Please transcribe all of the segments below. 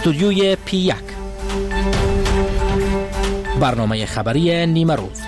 استودیوی P1 برنامه خبری نیمه روز.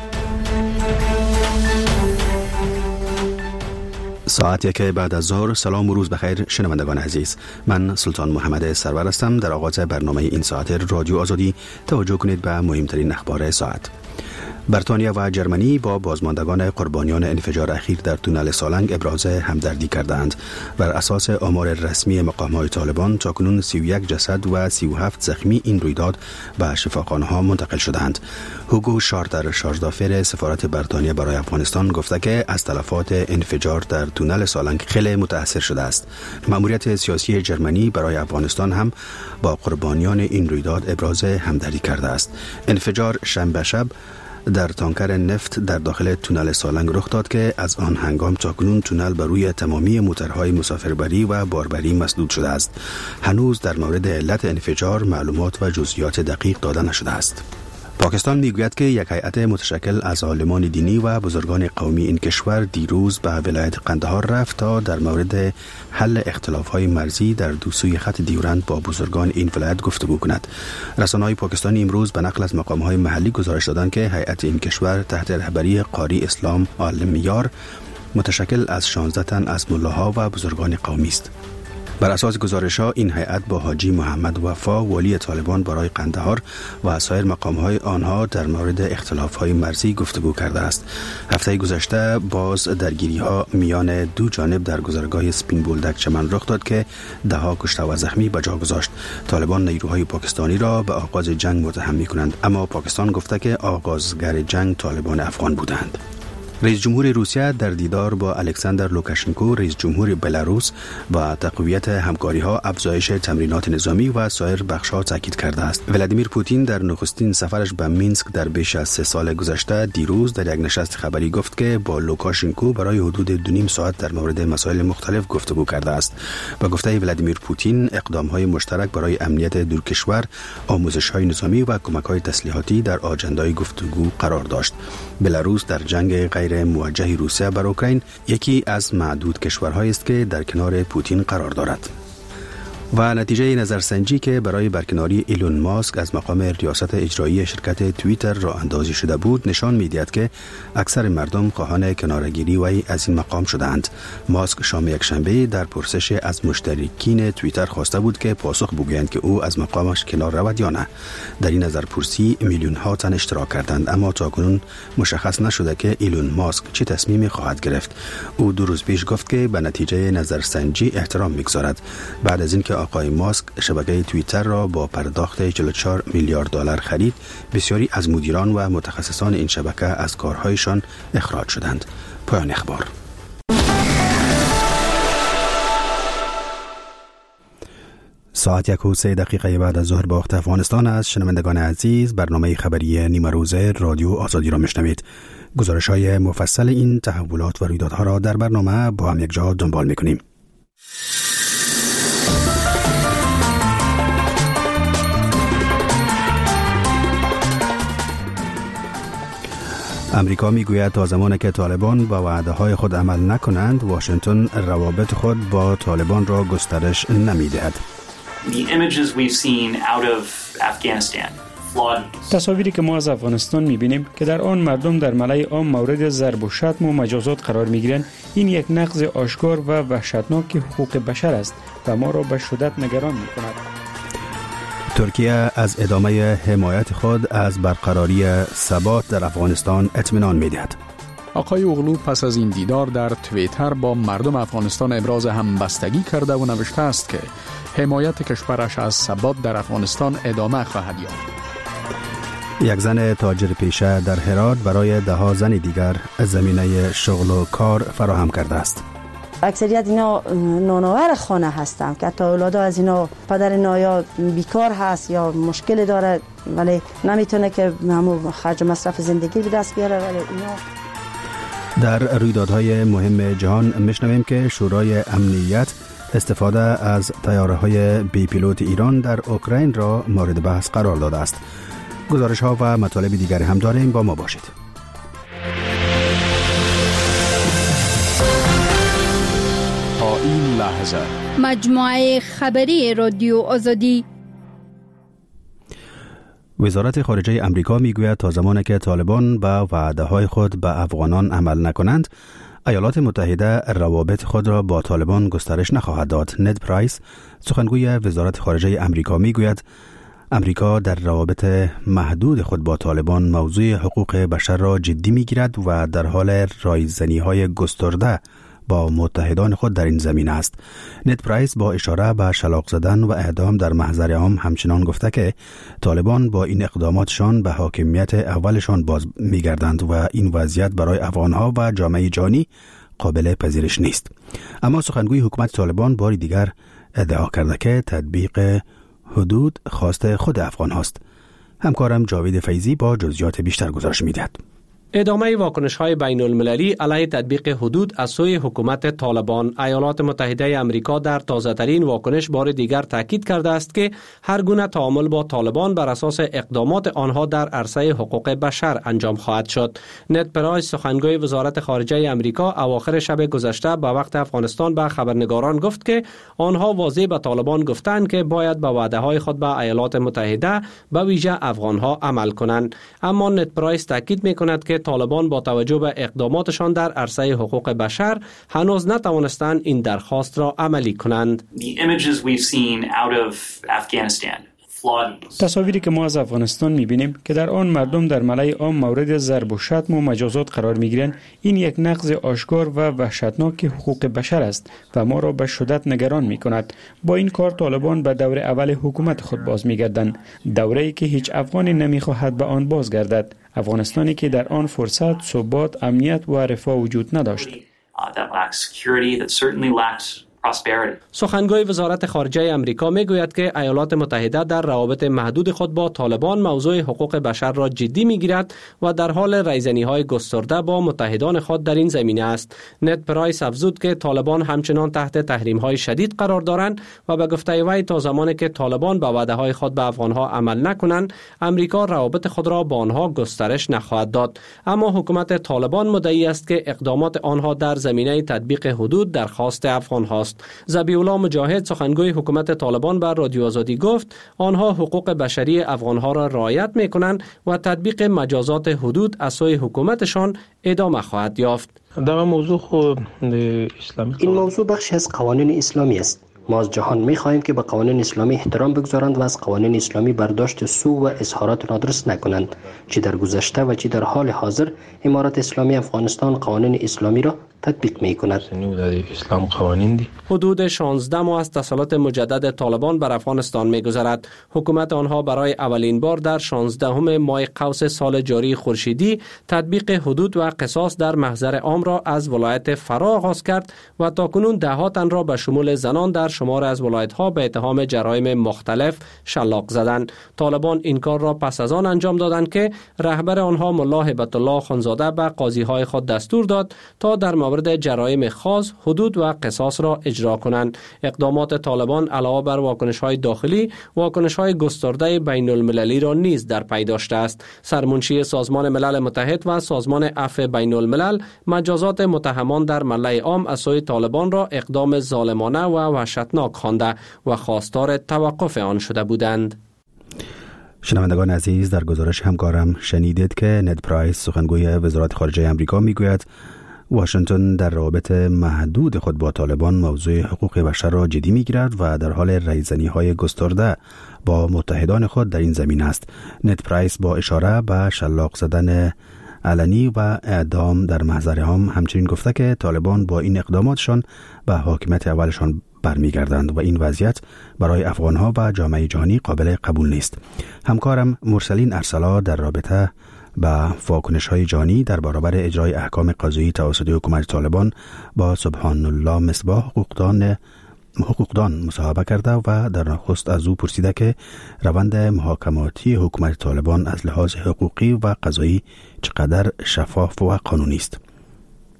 ساعت 1 بعد از ظهر. سلام و روز بخیر شنوندگان عزیز، من سلطان محمد سرور هستم. در آغاز برنامه این ساعت رادیو آزادی توجه کنید به مهمترین اخبار ساعت. بریتانیا و جرمنی با بازماندگان قربانیان انفجار اخیر در تونل سالنگ ابراز همدردی کردند. بر اساس آمار رسمی مقام‌های طالبان تاکنون 31 جسد و 37 زخمی این رویداد به شفاخانه‌ها منتقل شدند. هوگو شارتر، شارژدافر سفارت بریتانیا برای افغانستان، گفته که از تلفات انفجار در تونل سالنگ خیلی متاثر شده است. مأموریت سیاسی جرمنی برای افغانستان هم با قربانیان این رویداد ابراز همدردی کرده است. انفجار شنبه شب در تانکر نفت در داخل تونل سالنگ رخ داد که از آن هنگام تاکنون تونل بر روی تمامی موتورهای مسافربری و باربری مسدود شده است. هنوز در مورد علت انفجار معلومات و جزئیات دقیق داده نشده است. پاکستان میگوید که یک هیئت متشکل از عالمان دینی و بزرگان قومی این کشور دیروز به ولایت قندهار رفت تا در مورد حل اختلاف‌های مرزی در دو سوی خط دیورند با بزرگان این ولایت گفتگو کند. رسانه‌های پاکستانی امروز به نقل از مقام‌های محلی گزارش دادند که هیئت این کشور تحت رهبری قاری اسلام عالمیار متشکل از 16 تن از ملاها و بزرگان قومی است. بر اساس گزارش‌ها این هیئت با حاجی محمد وفا والی طالبان برای قندهار و سایر مقام‌های آنها در مورد اختلاف‌های مرزی گفتگو کرده است. هفته گذشته باز درگیری‌ها میان دو جانب در گذرگاه سپین بولدک چمن رخ داد که ده‌ها کشته و زخمی به جا گذاشت. طالبان نیروهای پاکستانی را به آغاز جنگ متهم می‌کنند، اما پاکستان گفته که آغازگر جنگ طالبان افغان بودند. رئیس جمهور روسیه در دیدار با الکساندر لوکاشنکو رئیس جمهور بلاروس با تقویت همکاری‌ها، افزایش تمرینات نظامی و سایر بخش‌ها تاکید کرده است. ولادیمیر پوتین در نخستین سفرش به مینسک در بیش از 3 سال گذشته دیروز در یک نشست خبری گفت که با لوکاشنکو برای حدود 2.5 ساعت در مورد مسائل مختلف گفتگو کرده است. با گفته ولادیمیر پوتین اقدام‌های مشترک برای امنیت دو کشور، آموزش‌های نظامی و کمک‌های تسلیحاتی در آجندای گفتگو قرار داشت. بلاروس در جنگ غیر موجه روسیه بر اوکراین یکی از معدود کشورهایی است که در کنار پوتین قرار دارد. و نتیجه نظرسنجی که برای برکناری ایلون ماسک از مقام ریاست اجرایی شرکت توییتر را اندازی شده بود نشان می‌دهد که اکثر مردم خواهان کنارگیری وی از این مقام شدند. ماسک شام یکشنبه در پرسش از مشترکین توییتر خواسته بود که پاسخ بگویند که او از مقامش کنار رود یا نه. در این نظرپرسی میلیون ها تن اشتراک کردند، اما تاکنون مشخص نشده که ایلون ماسک چه تصمیمی خواهد گرفت. او 2 روز پیش گفت که به نتیجه نظرسنجی احترام می‌گذارد. بعد از اینکه آقای ماسک شبکه توییتر را با پرداخت 44 میلیارد دلار خرید، بسیاری از مدیران و متخصصان این شبکه از کارهایشان اخراج شدند. پایان اخبار. ساعت 1:03 بعد از ظهر به وقت افغانستان است. شنوندگان عزیز، برنامه خبری نیمه روزه رادیو آزادی را میشنوید. گزارش‌های مفصل این تحولات و رویدادها را در برنامه با هم یک جا دنبال می‌کنیم. امریکا میگوید تا زمانی که طالبان با وعده‌های خود عمل نکنند، واشنگتن روابط خود با طالبان را گسترش نمی‌دهد. تصاویری که ما از افغانستان می‌بینیم که در آن مردم در ملأ عام مورد ضرب و شتم و مجازات قرار می‌گیرند، این یک نقض آشکار و وحشتناک حقوق بشر است و ما را به شدت نگران می‌کند. ترکیه از ادامه حمایت خود از برقراری ثبات در افغانستان اطمینان می‌دهد. آقای اوغلو پس از این دیدار در توییتر با مردم افغانستان ابراز همبستگی کرده و نوشته است که حمایت کشورش از ثبات در افغانستان ادامه خواهد یافت. یک زن تاجر پیشه در هرات برای 10 زن دیگر زمینه شغل و کار فراهم کرده است. اکثریت اینا نانآور خانه هستند که تا اولادا از اینا پدر نایا بیکار هست یا مشکل داره ولی نمیتونه که همون خرج مصرف زندگی به دست بیاره. ولی اینا در رویدادهای مهم جهان میشنویم که شورای امنیت استفاده از طیاره‌های بی پیلوت ایران در اوکراین را مورد بحث قرار داده است. گزارش‌ها و مطالب دیگری هم داریم، با ما باشید. تا این لحظه مجموعه خبری رادیو آزادی وزارت خارجه امریکا میگوید تا زمانی که طالبان به وعده‌های خود به افغانان عمل نکنند، ایالات متحده روابط خود را با طالبان گسترش نخواهد داد. ند پرایس، سخنگوی وزارت خارجه امریکا، میگوید امریکا در روابط محدود خود با طالبان موضوع حقوق بشر را جدی میگیرد و در حال رایزنی‌های گسترده با متحدان خود در این زمینه است. ند پرایس با اشاره به شلاق زدن و اعدام در محضر عام همچنان گفته که طالبان با این اقداماتشان به حاکمیت اولشان باز میگردند و این وضعیت برای افغانها و جامعه جهانی قابل پذیرش نیست. اما سخنگوی حکومت طالبان باری دیگر ادعا کرده که تطبیق حدود خواست خود افغان هاست. همکارم جاوید فیضی با جزئیات بیشتر گزارش می‌دهد. ادامه واکنش‌های بین المللی علیه تطبیق حدود از سوی حکومت طالبان. ایالات متحده آمریکا در تازه‌ترین واکنش بار دیگر تاکید کرده است که هر گونه تعامل با طالبان بر اساس اقدامات آنها در عرصه حقوق بشر انجام خواهد شد. ند پرایس، سخنگوی وزارت خارجه آمریکا، اواخر شب گذشته به وقت افغانستان به خبرنگاران گفت که آنها واضح به طالبان گفتند که باید به وعده‌های خود به ایالات متحده به ویژه افغانها عمل کنند. اما ند پرایس تاکید می‌کند که طالبان با توجه به اقداماتشان در عرصه حقوق بشر هنوز نتوانستند این درخواست را عملی کنند. تصاویری که ما از افغانستان می‌بینیم که در آن مردم در ملأ عام مورد ضرب و شتم و مجازات قرار می‌گیرند، این یک نقض آشکار و وحشتناک حقوق بشر است و ما را به شدت نگران می‌کند. با این کار طالبان به دور اول حکومت خود باز می‌گردند، دوره‌ای که هیچ افغانی نمی‌خواهد به آن بازگردد، افغانستانی که در آن فرصت، ثبات، امنیت و رفاه وجود نداشت. سخنگوی وزارت خارجه امریکا میگوید که ایالات متحده در روابط محدود خود با طالبان موضوع حقوق بشر را جدی میگیرد و در حال رایزنی‌های گسترده با متحدان خود در این زمینه است. ند پرایس افزود که طالبان همچنان تحت تحریم‌های شدید قرار دارند و به گفته وی تا زمانی که طالبان به وعده‌های خود به افغانها عمل نکنند، امریکا روابط خود را با آنها گسترش نخواهد داد. اما حکومت طالبان مدعی است که اقدامات آنها در زمینه تطبیق حدود درخواست افغان‌هاست. ذبیح‌الله مجاهد، سخنگوی حکومت طالبان، بر رادیو آزادی گفت آنها حقوق بشری افغانها را رعایت می‌کنند و تطبیق مجازات حدود از سوی حکومتشان ادامه خواهد یافت. این موضوع بخشی از قوانین اسلامی است. ما از جهان می‌خواهیم که به قوانین اسلامی احترام بگذارند و از قوانین اسلامی برداشت سو و اظهارات نادرست نکنند. چی در گذشته و چی در حال حاضر امارت اسلامی افغانستان قوانین اسلامی را تطبیق می‌کند. حدود 16 ماه از تسلط مجدد طالبان بر افغانستان می‌گذرد. حکومت آنها برای اولین بار در 16 ماه قوس سال جاری خورشیدی تطبیق حدود و قصاص در محضر عام را از ولایت فرا آغاز کرد و تاکنون ده‌ها تن را به شمول زنان در شمار از ولایت‌ها به اتهام جرایم مختلف شلاق زدند. طالبان این کار را پس از آن انجام دادند که رهبر آنها ملا هیبت الله خانزاده به قاضی‌های خود دستور داد تا در مورد جرایم خاص حدود و قصاص را اجرا کنند. اقدامات طالبان علاوه بر واکنش‌های داخلی، واکنش‌های گسترده بین المللی را نیز در پی داشته است. سرمنشی سازمان ملل متحد و سازمان عفو بین الملل مجازات متهمان در ملأ عام از سوی طالبان را اقدام ظالمانه و وحشتناک خوانده و خواستار توقف آن شده بودند. شنوندگان عزیز، در گزارش همکارم شنیدید که ند پرایس، سخنگوی وزارت خارجه آمریکا، میگوید واشنگتن در روابط محدود خود با طالبان موضوع حقوق بشر را جدی میگیرد و در حال رایزنی‌های گسترده با متحدان خود در این زمینه است. ند پرایس با اشاره به شلاق زدن علنی و اعدام در محضر عام همچنین گفته که طالبان با این اقداماتشان به حاکمیت اولشان برمیگردند و این وضعیت برای افغانها و جامعه جهانی قابل قبول نیست. همکارم مرسلین ارسلا در رابطه با واکنش‌های جهانی در برابر اجرای احکام قضایی توسط حکومت طالبان با سبحان الله مصباح، حقوقدان مصاحبه کرده و در نخست از او پرسیده که روند محاکماتی حکومت طالبان از لحاظ حقوقی و قضایی چقدر شفاف و قانونی است.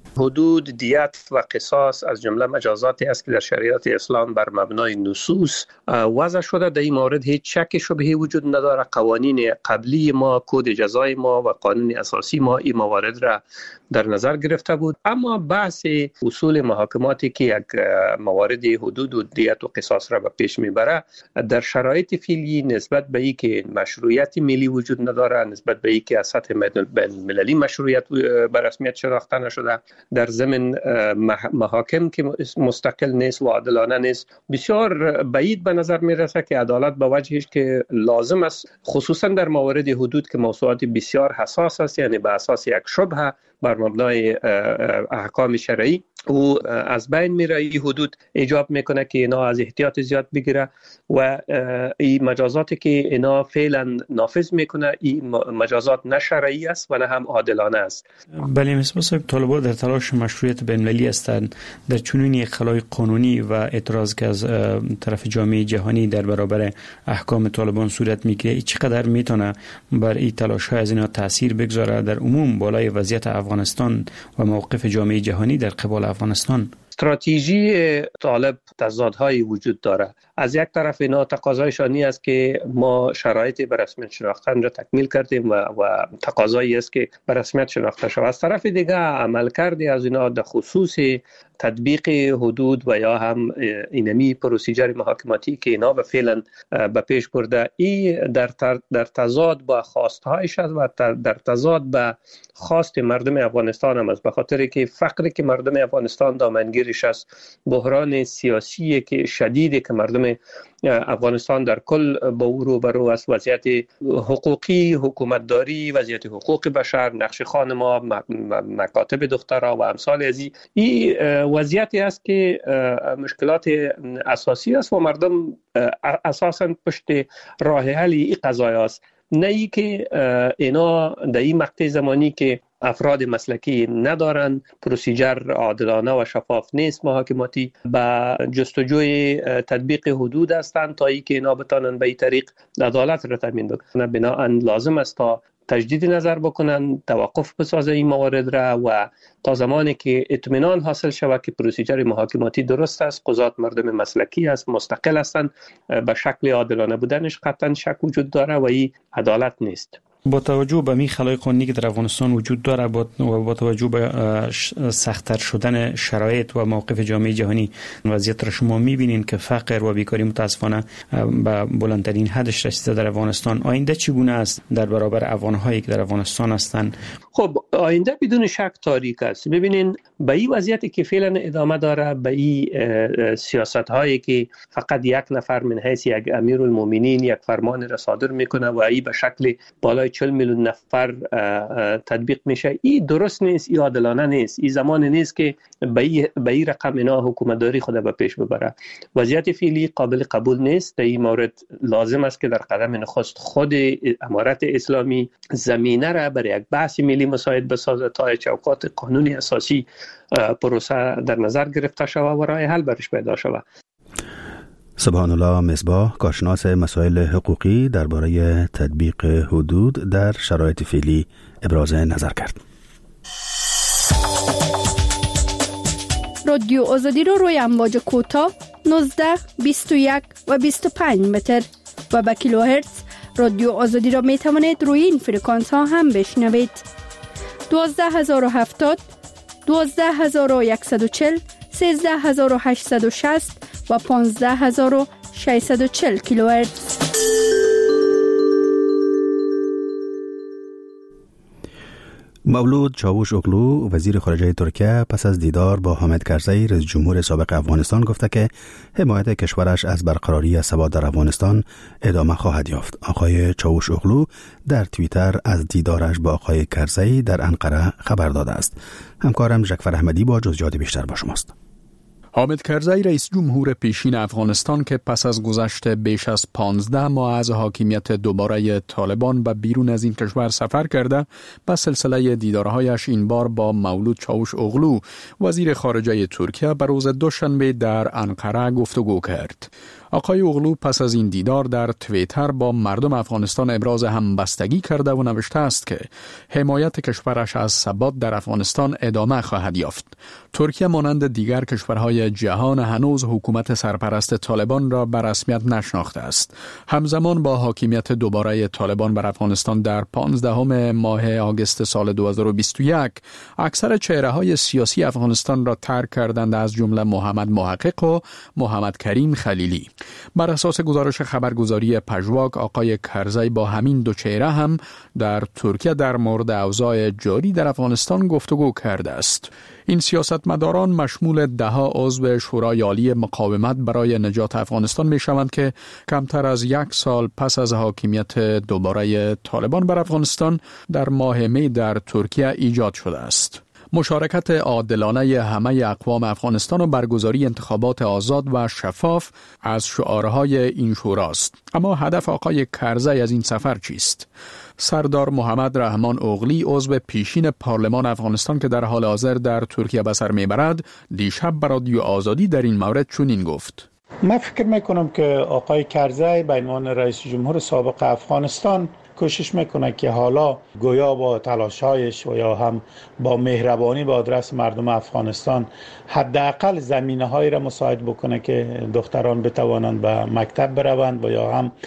حدود، دیت و قصاص از جمله مجازاتی است که در شریعت اسلام بر مبنای نصوص وضع شده. در این مورد هیچ شک شبهه‌ای وجود نداره. قوانین قبلی ما، کد جزای ما و قانون اساسی ما این موارد را در نظر گرفته بود. اما بحث اصول محاکماتی که یک موارد حدود و دیت و قصاص را به پیش میبره، در شرایط فعلی نسبت به این که مشروعیت ملی وجود نداره، نسبت به این که از سطح بین‌المللی مشروعیت به رسمیت شناخته نشده، در ضمن محاکم که مستقل نیست و عادلانه نیست، بسیار بعید به نظر میرسه که عدالت به وجهش که لازم است، خصوصا در موارد حدود که موضوعات بسیار حساس است، یعنی به اساس یک شبهه بر مبنای احکام شرعی و از بین میره. این حدود ایجاب میکنه که اینا از احتیاط زیاد بگیره و این مجازاتی که اینا فعلا نافذ میکنه، این مجازات نه شرعی است و نه هم عادلانه است. بله مصباح صاحب، طالبان در تلاش مشروعیت بین‌المللی هستند. در چنین یک خلای قانونی و اعتراض که از طرف جامعه جهانی در برابر احکام طالبان صورت میگیره، چقدر میتونه بر این تلاش‌ها از اینا تاثیر بگذاره در عموم بالای وضعیت افغانستان و موقف جامعه جهانی در قبال افغانستان؟ استراتژی طالب تضادهایی وجود داره. از یک طرف اینا تقاضایشانی است که ما شرایط به رسمیت شناختن را تکمیل کردیم و تقاضایی است که به رسمیت شناخته شود. از طرف دیگه عملکردی از اینا در خصوص تطبیق حدود و یا هم اینمی پروسیجر محاکماتی که اینا به فعلا به پیش برده، این در تضاد با خواستهایش است و در تضاد با خواست مردم افغانستان هم است، به خاطر که فقری که مردم افغانستان دامنگیرش است، بحران سیاسی که شدیدی که مردم افغانستان در کل با او روبرو است، وضعیت حقوقی، حکومتداری، وضعیت حقوق بشر، نقش خانم‌ها، مکاتب دخترها و امثال از این وضعیتی است که مشکلات اساسی است و مردم اساساً پشت راه حل این قضایا است. نه ای که اینا در این مقطع زمانی که افراد مسلکی ندارن، پروسیجر عادلانه و شفاف نیست محاکماتی، با جستجوی تطبیق حدود هستند تا ای که اینا بتانن به این طریق عدالت را تامین بکنن. بنابراین لازم است تا تجدید نظر بکنن، توقف بسازه این موارد را و تا زمانی که اطمینان حاصل شود که پروسیجر محاکماتی درست است، قضات مردم مسلکی است، مستقل هستند، به شکل عادلانه بودنش قطعا شک وجود داره و این عدالت نیست. با توجه به می خلای قانونی که در افغانستان وجود داره و با توجه به سخت‌تر شدن شرایط و موقف جامعه جهانی، وضعیت را شما می‌بینید که فقر و بیکاری متاسفانه به بلندترین حدش رسیده در افغانستان. آینده چگونه است در برابر افغان‌هایی که در افغانستان هستند؟ خب آینده بدون شک تاریک است. ببینین به این وضعیتی که فعلا ادامه داره، به این سیاست‌هایی که فقط یک نفر من حیث یک امیرالمومنین یک فرمان را صادر میکنه و این به شکل بالای 40 میلیون نفر تطبیق میشه، این درست نیست، این عادلانه نیست. این زمان نیست که به این رقم اینا حکومتداری خود به پیش ببره. وضعیت فعلی قابل قبول نیست. در این مورد لازم است که در قدم نخست خود امارت اسلامی زمینه را برای یک بحث ملی مساعد بسازه تا چوکات قانونی اساسی پروسه در نظر گرفته شود و راه حل برش پیدا شود. سبحان الله مصباح، کارشناس مسائل حقوقی، درباره تطبیق حدود در شرایط فعلی ابراز نظر کرد. رادیو آزادی رو روی امواج کوتاه 19، 21 و 25 متر و با کیلوهرتز رادیو آزادی را می توانید روی این فرکانس ها هم بشنوید. 12070، 12140، 13860 و 15640 کیلوهرتز. مولود چاوش اغلو، وزیر خارجه ترکیه، پس از دیدار با حامد کرزی رئیس جمهور سابق افغانستان گفته که حمایت کشورش از برقراری ثبات در افغانستان ادامه خواهد یافت. آقای چاوش اغلو در توییتر از دیدارش با آقای کرزی در انقره خبر داده است. همکارم ژکفر احمدی با جزئیات بیشتر با شماست. حامد کرزی رئیس جمهور پیشین افغانستان که پس از گذشت بیش از 15 ماه از حاکمیت دوباره طالبان به بیرون از این کشور سفر کرده، به سلسله دیدارهایش این بار با مولود چاوش اغلو وزیر خارجه ترکیه به روز دوشنبه در انقره گفتگو کرد. آقای اغلو پس از این دیدار در توییتر با مردم افغانستان ابراز همبستگی کرده و نوشته است که حمایت کشورش از ثبات در افغانستان ادامه خواهد یافت. ترکیه مانند دیگر کشورهای جهان هنوز حکومت سرپرست طالبان را به رسمیت نشناخته است. همزمان با حاکمیت دوباره طالبان بر افغانستان در 15 ماه آگوست سال 2021 اکثر چهره‌های سیاسی افغانستان را ترک کردند، از جمله محمد محقق و محمد کریم خلیلی. بر اساس گزارش خبرگزاری پژواک، آقای کرزی با همین دو چهره هم در ترکیه در مورد اوضاع جاری در افغانستان گفتگو کرده است. این سیاستمداران مشمول 10 عضو شورای عالی مقاومت برای نجات افغانستان می شوند که کمتر از 1 سال پس از حاکمیت دوباره طالبان بر افغانستان در ماه می در ترکیه ایجاد شده است. مشارکت عادلانه همه اقوام افغانستان و برگزاری انتخابات آزاد و شفاف از شعارهای این شوراست. اما هدف آقای کرزی از این سفر چیست؟ سردار محمد رحمان اغلی، عضو پیشین پارلمان افغانستان که در حال حاضر در ترکیه به سر میبرد، دیشب به رادیو آزادی در این مورد چنین گفت: من فکر میکنم که آقای کرزی به عنوان رئیس جمهور سابق افغانستان کوشش میکنه که حالا گویا با تلاشایش و یا هم با مهربانی به آدرس مردم افغانستان حداقل زمینه‌هایی را مساعد بکنه که دختران بتوانند به مکتب بروند و یا هم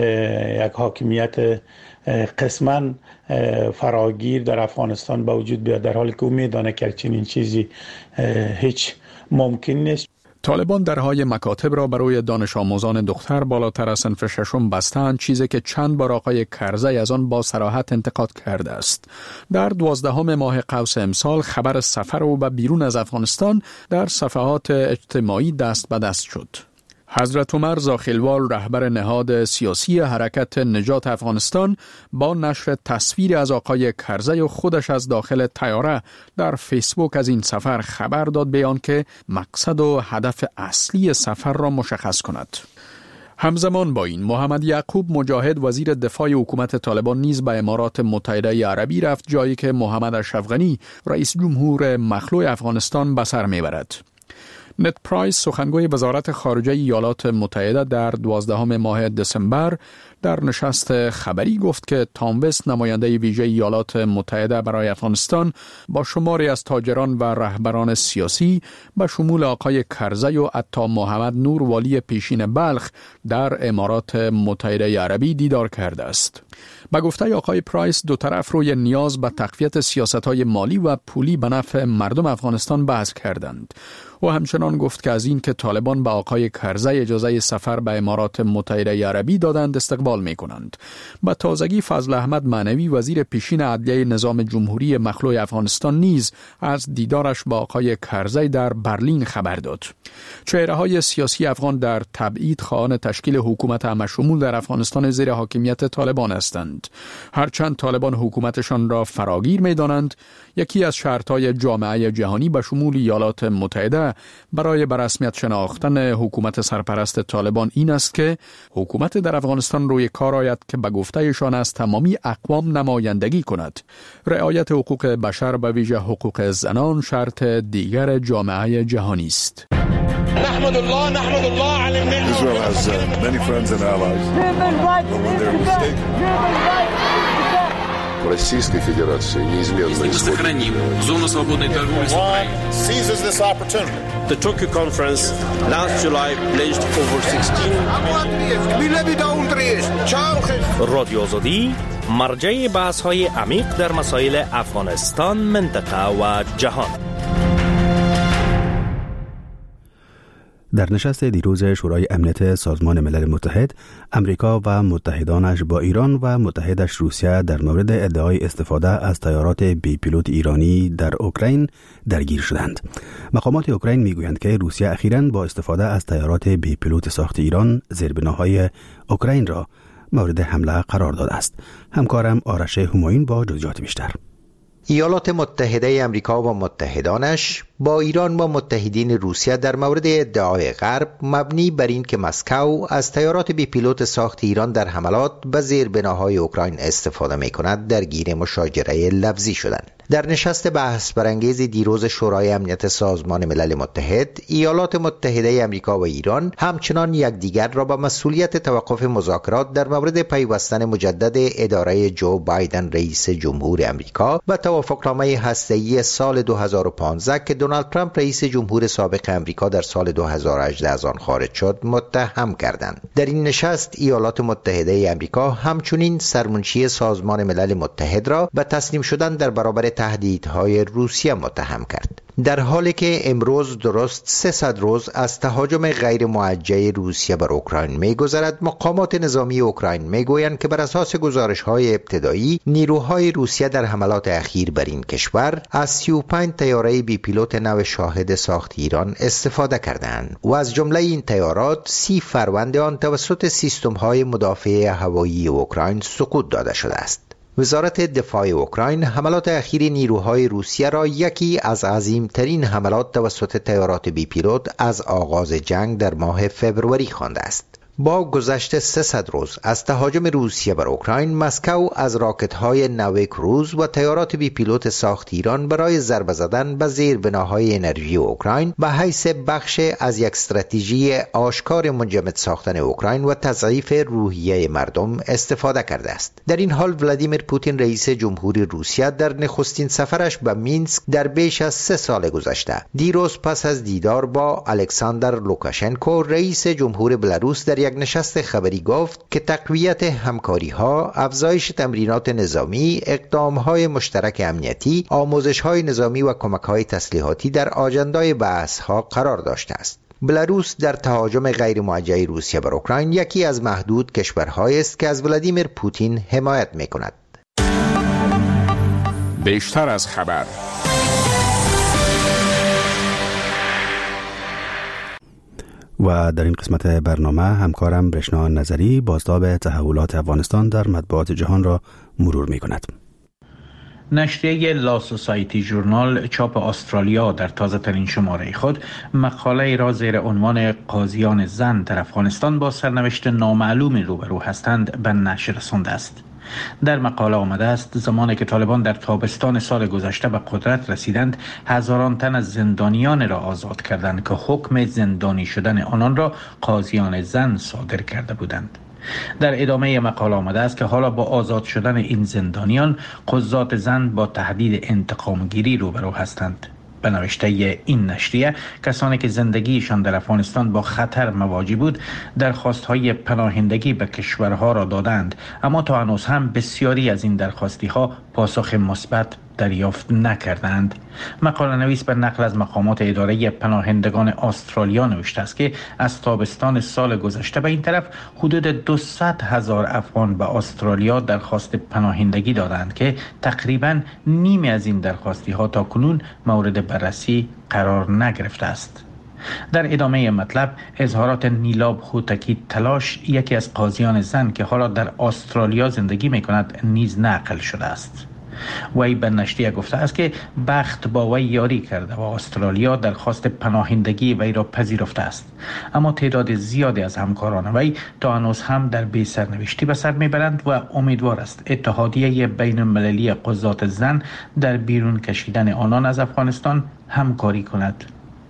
یک حاکمیت قسماً فراگیر در افغانستان به وجود بیاد، در حالی که امید داره که چنین چیزی هیچ ممکن نیست. طالبان درهای مکاتب را برای دانش آموزان دختر بالاتر از صنف ششم بستند، چیزی که چند بار آقای کرزی از آن با صراحت انتقاد کرده است. در 12 ماه قوس امسال خبر سفر او به بیرون از افغانستان در صفحات اجتماعی دست به دست شد. حضرت عمر زاخیلوال، رهبر نهاد سیاسی حرکت نجات افغانستان، با نشر تصویری از آقای کرزی و خودش از داخل طیاره در فیسبوک از این سفر خبر داد، بیان که مقصد و هدف اصلی سفر را مشخص کند. همزمان با این، محمد یعقوب مجاهد، وزیر دفاع حکومت طالبان، نیز به امارات متحده عربی رفت، جایی که محمد اشرف غنی، رئیس جمهور مخلوع افغانستان، به سر میبرد. نت پرایس، سخنگوی وزارت خارجه ایالات متحده، در 12 ماه دسامبر در نشست خبری گفت که تام وست، نماینده ویژه ایالات متحده برای افغانستان، با شماری از تاجران و رهبران سیاسی به شمول آقای کرزی و عطا محمد نور، والی پیشین بلخ، در امارات متحده عربی دیدار کرده است. به گفته آقای پرایس، دو طرف روی نیاز به تقویت سیاست‌های مالی و پولی به نفع مردم افغانستان بحث کردند. و همچنان گفت که از این که طالبان به آقای کرزی اجازه سفر به امارات متحده عربی دادند استقبال می کنند. به تازگی فضل احمد معنوی، وزیر پیشین عدلیه نظام جمهوری مخلوع افغانستان، نیز از دیدارش با آقای کرزی در برلین خبر داد. چهره‌های سیاسی افغان در تبعید خواهان تشکیل حکومت همشمول در افغانستان زیر حاکمیت طالبان هستند. هرچند طالبان حکومتشان را فراگیر می دانند، یکی از شرطهای جامعه جهانی به شمول ایالات متحده برای به رسمیت شناختن حکومت سرپرست طالبان این است که حکومت در افغانستان روی کار آید که به گفتهشان از تمامی اقوام نمایندگی کند. رعایت حقوق بشر، به ویژه حقوق زنان، شرط دیگر جامعه جهانی است. نحمد الله على النعمة. Israel has many friends and allies. But when they're mistaken. Российской Федерации неизменно исходит. Зону свободной торговли с Украиной. Seizes this opportunity. The Tokyo conference last July pledged over 16. رادیو آزادی، مرجع بحث‌های عمیق در مسائل افغانستان، منطقه و جهان. در نشست دیروز شورای امنیت سازمان ملل متحد، امریکا و متحدانش با ایران و متحدش روسیه در مورد ادعای استفاده از طیارات بی پیلوت ایرانی در اوکراین درگیر شدند. مقامات اوکراین میگویند که روسیه اخیراً با استفاده از طیارات بی پیلوت ساخت ایران زیربناهای اوکراین را مورد حمله قرار داده است. همکارم آرش همایون با جزئیات بیشتر. ایالات متحده امریکا و متحدانش با ایران و متحدین روسیه در مورد ادعای غرب مبنی بر این که مسکو از طیارات بی پیلوت ساخت ایران در حملات به زیربناهای اوکراین استفاده می‌کند درگیر مشاجره لفظی شدند. در نشست بحث برانگیز دیروز شورای امنیت سازمان ملل متحد، ایالات متحده آمریکا و ایران همچنان یکدیگر را به مسئولیت توقف مذاکرات در مورد پیوستن مجدد اداره جو بایدن رئیس جمهور آمریکا و توافقنامه هسته‌ای سال 2015 که دونالد ترامپ رئیس جمهور سابق آمریکا در سال 2018 از آن خارج شد متهم کردند. در این نشست ایالات متحده آمریکا همچنین سرمنشی سازمان ملل متحد را به تسلیم شدن در برابر تهدیدهای روسیه متهم کرد. در حالی که امروز درست 300 روز از تهاجم غیر موجه روسیه بر اوکراین می‌گذرد، مقامات نظامی اوکراین می‌گویند که بر اساس گزارش‌های ابتدایی نیروهای روسیه در حملات اخیر بر این کشور از 35 طیاره بی پیلوت نو شاهد ساخت ایران استفاده کردند و از جمله این طیارات 30 فروند آن توسط سیستم‌های مدافع هوایی اوکراین سقوط داده شده است. وزارت دفاع اوکراین حملات اخیر نیروهای روسیه را یکی از عظیمترین حملات توسط طیارات بی پیلوت از آغاز جنگ در ماه فوریه خوانده است. با گذشت 300 روز از تهاجم روسیه بر اوکراین، مسکو از راکت‌های نو کروز و طیارات بی پیلوت ساخت ایران برای ضربه زدن به زیربناهای انرژی اوکراین به حیث بخش از یک استراتژی آشکار منجمد ساختن اوکراین و تضعیف روحیه مردم استفاده کرده است. در این حال ولادیمیر پوتین رئیس جمهوری روسیه در نخستین سفرش به مینسک در بیش از 3 سال گذشته دیروز پس از دیدار با الکساندر لوکاشنکو رئیس جمهور بلاروس در یک نشست خبری گفت که تقویت همکاری‌ها، افزایش تمرینات نظامی، اقدام‌های مشترک امنیتی، آموزش‌های نظامی و کمک‌های تسلیحاتی در آژندای بحث‌ها قرار داشته است. بلاروس در تهاجم غیر موجه روسیه بر اوکراین یکی از محدود کشورهایی است که از ولادیمیر پوتین حمایت می‌کند. بیشتر از خبر. و در این قسمت برنامه همکارم رشنا نظری بازتاب تحولات افغانستان در مطبوعات جهان را مرور می کند. نشریه لا سوسایتی ژورنال چاپ استرالیا در تازه ترین شماره خود مقاله را زیر عنوان قاضیان زن در افغانستان با سرنوشت نامعلومی روبرو هستند به نشر رسانده است. در مقاله آمده است زمانی که طالبان در تابستان سال گذشته به قدرت رسیدند، هزاران تن از زندانیان را آزاد کردند که حکم زندانی شدن آنان را قاضیان زن صادر کرده بودند. در ادامه مقاله آمده است که حالا با آزاد شدن این زندانیان، قضات زن با تهدید انتقام گیری روبرو هستند. به نوشته این نشریه، کسانی که زندگیشان در افغانستان با خطر مواجه بود درخواست‌های پناهندگی به کشورها را دادند، اما تا هنوز هم بسیاری از این درخواستی‌ها پاسخ مثبت دریافت نکردند. مقاله نویس به نقل از مقامات اداره پناهندگان استرالیا نوشته است که از تابستان سال گذشته به این طرف حدود 200,000 افغان به استرالیا درخواست پناهندگی دادند که تقریباً نیمی از این درخواستی ها تا کنون مورد بررسی قرار نگرفته است. در ادامه مطلب اظهارات نیلاب خوتکی تلاش، یکی از قاضیان زن که حالا در استرالیا زندگی می کند، نیز نقل شده است. وی به نشریه گفته است که بخت با وی یاری کرده و استرالیا درخواست پناهندگی وی را پذیرفته است، اما تعداد زیادی از همکاران وی تا هنوز هم در بی سرنوشتی به سر میبرند و امیدوار است اتحادیه بین المللی قضات زن در بیرون کشیدن آنان از افغانستان همکاری کند.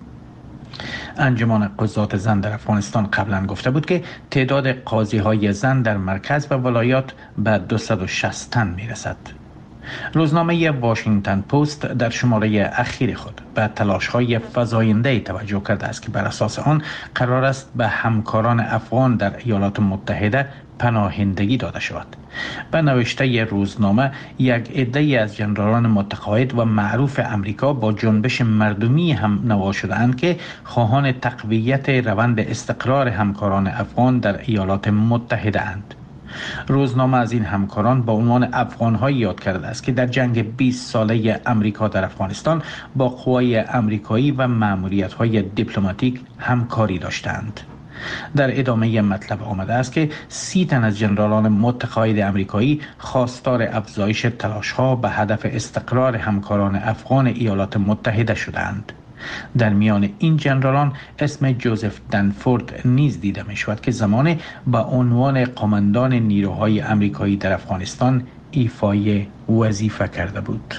انجمن قضات زن در افغانستان قبلا گفته بود که تعداد قاضی های زن در مرکز و ولایات به 260 تن میرسد. روزنامه واشنگتن پست در شماره اخیر خود به تلاش‌های فزاینده توجه کرده است که بر اساس آن قرار است به همکاران افغان در ایالات متحده پناهندگی داده شود. به نوشته روزنامه، یک عده از ژنرالان متقاعد و معروف امریکا با جنبش مردمی هم نوا شده‌اند که خواهان تقویت روند استقرار همکاران افغان در ایالات متحده اند. روزنامه از این همکاران با عنوان افغان‌های یاد کرده است که در جنگ 20 ساله امریکا در افغانستان با قوای امریکایی و مأموریت‌های دیپلماتیک همکاری داشتند. در ادامه مطلب آمده است که 30 تن از ژنرالان متقاعد امریکایی خواستار افزایش تلاش‌ها به هدف استقرار همکاران افغان ایالات متحده شدند. در میان این جنرالان اسم جوزف دنفورد نیز دیده می شود که زمانی به عنوان قماندان نیروهای امریکایی در افغانستان ایفای وظیفه کرده بود.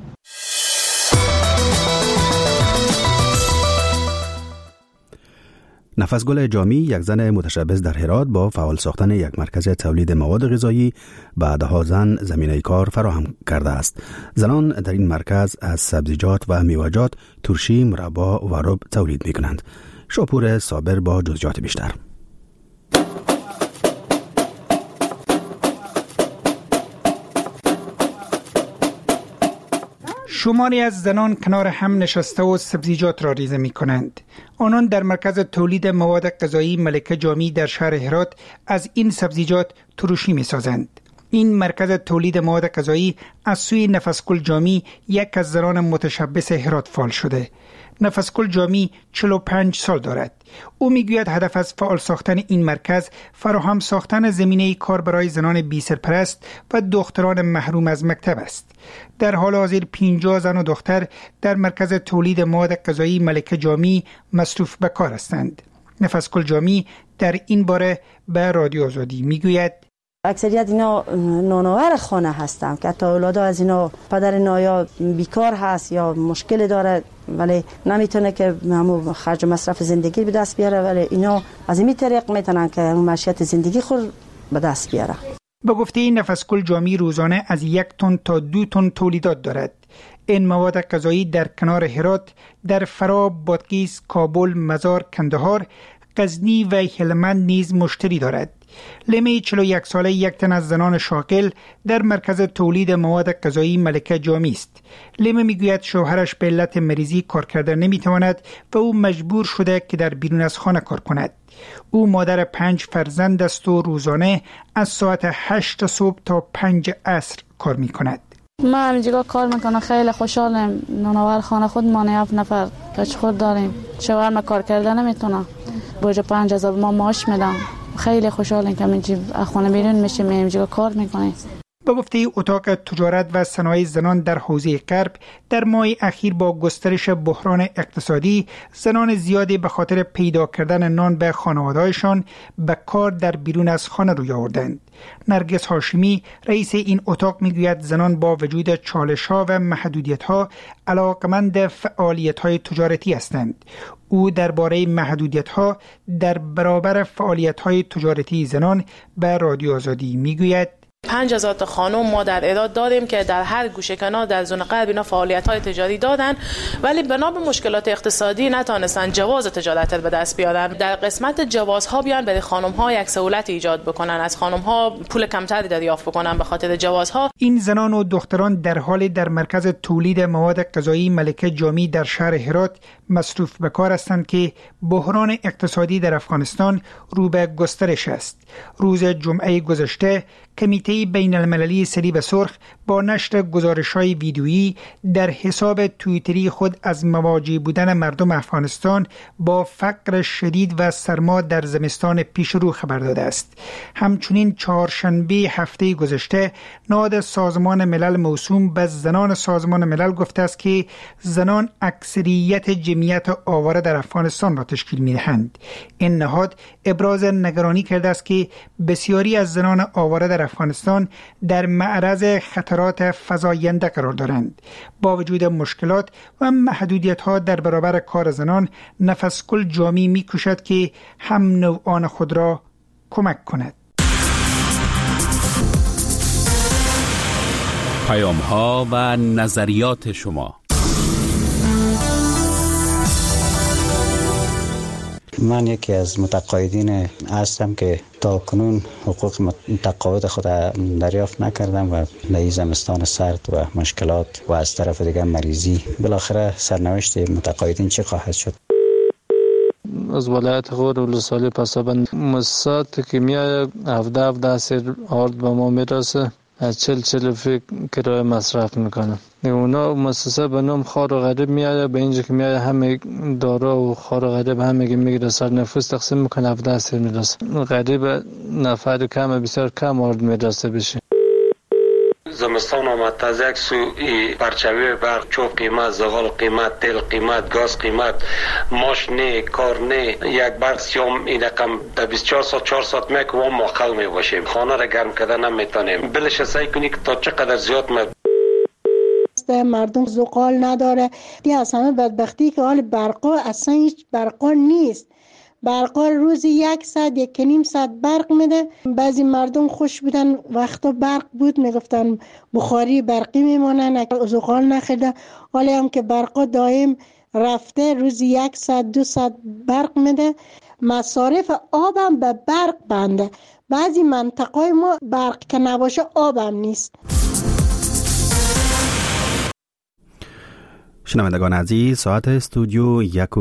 نفسگل جامی، یک زن متشبث در هرات، با فعال ساختن یک مرکز تولید مواد غذایی بعدها زن زمینه کار فراهم کرده است. زنان در این مرکز از سبزیجات و میوه‌جات، ترشی، مربا و رب تولید می کنند. شاپور صابر با جزئیات بیشتر. شماری از زنان کنار هم نشسته و سبزیجات را ریزه می کنند. آنان در مرکز تولید مواد غذایی ملکه جامی در شهر هرات از این سبزیجات ترشی می سازند. این مرکز تولید مواد غذایی از سوی نفسگل جامی، یک از زنان متشبث هرات فعال شده. نفسگل جامی 45 سال دارد. او میگوید هدف از فعال ساختن این مرکز فراهم ساختن زمینه کار برای زنان بی سرپرست و دختران محروم از مکتب است. در حال حاضر 50 زن و دختر در مرکز تولید مواد غذایی ملکه جامی مصروف به کار هستند. نفسگل جامی در این باره به رادیو آزادی میگوید اکثریت اینا نانآور خانه هستند که تا اولادا از اینا پدر نایا بیکار هست یا مشکل داره ولی نمیتونه که همون خرج و مصرف زندگی به دست بیاره، ولی اینا از این طریق میتونن که معیشت زندگی خود به دست بیاره. به گفته نفسگل جامی روزانه از 1 تن تا 2 تن تولیدات دارد. این مواد غذایی در کنار هرات، در فرا، بادغیس، کابل، مزار، کندهار، غزنی و هلمند نیز مشتری دارد. لیمه 41 ساله یک تن از زنان شاغل در مرکز تولید مواد غذایی ملکه جامی است. لیمه میگوید شوهرش به علت مریضی کار کرده نمیتواند و او مجبور شده که در بیرون از خانه کار کند. او مادر 5 فرزند است و روزانه از ساعت 8 صبح تا 5 عصر کار میکند. ما همینجا کار میکنم، خیلی خوشحالم. نانآور خانه خود ما 7 نفر بچه خود داریم. شوهرم کار کرده نمیتونه. بوجه 5000 ما معاش میدم. خیلی خوشحالم که اینجا خانه بیرون میشیم، اینجا کار میکنیم. به گفته اتاق تجارت و صنایع زنان در حوزه غرب، در ماه اخیر با گسترش بحران اقتصادی، زنان زیادی به خاطر پیدا کردن نان به خانواده‌هایشان به کار در بیرون از خانه روی آوردند. نرگس هاشمی رئیس این اتاق میگوید زنان با وجود چالش‌ها و محدودیت‌ها علاقمند فعالیت‌های تجارتی هستند. او درباره محدودیت‌ها در برابر فعالیت‌های تجارتی زنان به رادیو آزادی میگوید 5000 تا خانم ما در اعداد داریم که در هر گوشه کنار در زون غرب اینا فعالیت‌های تجاری دادن، ولی بنا به مشکلات اقتصادی نتونستن جواز تجارت به دست بیارن. در قسمت جوازها بیان برای خانم‌ها یک سهولت ایجاد بکنن، از خانم‌ها پول کمتری دریافت بکنن به خاطر جوازها. این زنان و دختران در حال در مرکز تولید مواد غذایی ملکه جامی در شهر هرات مصروف به کار هستند که بحران اقتصادی در افغانستان رو به گسترش است. روز جمعه گذشته کمیته بین المللی صلیب سرخ با نشر گزارش‌های ویدیویی در حساب توییتری خود از مواجه بودن مردم افغانستان با فقر شدید و سرما در زمستان پیش رو خبر داده است. همچنین چهارشنبه هفته گذشته نهاد سازمان ملل موسوم به زنان سازمان ملل گفته است که زنان اکثریت جمعیت آواره در افغانستان را تشکیل می‌دهند. این نهاد ابراز نگرانی کرده است که بسیاری از زنان آواره در افغانستان در معرض خطرات فزاینده قرار دارند. با وجود مشکلات و محدودیت‌ها در برابر کار زنان، نفسگل جامی می‌کوشد که هم نوعان خود را کمک کند. پیام‌ها و نظریات شما. من یکی از متقاعدین هستم که تا کنون حقوق متقاعد خود دریافت نکردم و در زمستان سرد و مشکلات و از طرف دیگر مریضی، بالاخره سرنوشت متقاعدین چه خواهد شد؟ از ولایت خود ولسوالی پسابند مؤسسات که میاد 17 سر آرد به ما میرسه، از 40 فکر کرایه مصرف میکنم. اونا مؤسسه به نام خار و غریب میاد، به اینجا که میاد همه دارا و خار و غریب همه که میگیره سر نفوس تقسیم میکنه 17 سر میرسه. غریب نفر کم بسیار کم آرد میرسه بشه. زمستان آمد از یک سو پرچوی برق چوب قیمت، زغال قیمت، تیل قیمت، گاز قیمت، ماش نه، کار نه، یک برق سیام این رقم در 24 ساعت 4 ساعت میکنم ما خل می باشیم، خانه را گرم کردن نمیتونیم. بلش سعی کنی که تا چقدر زیاد مردم زغال نداره. دی از همه بدبختی که حال برقا اصلا هیچ برقا نیست. برقا روزی 1 ساعت 1.5 ساعت برق میده. بعضی مردم خوش بودن وقتا برق بود میگفتن بخاری برقی میمونن، زغال نخیده. حالا هم که برقا دائم رفته روزی 1 ساعت 2 ساعت برق میده. مصارف آبم به برق بنده. بعضی منطقه ما برق که نباشه آبم نیست. شنوندگان عزیز، ساعت استودیو 1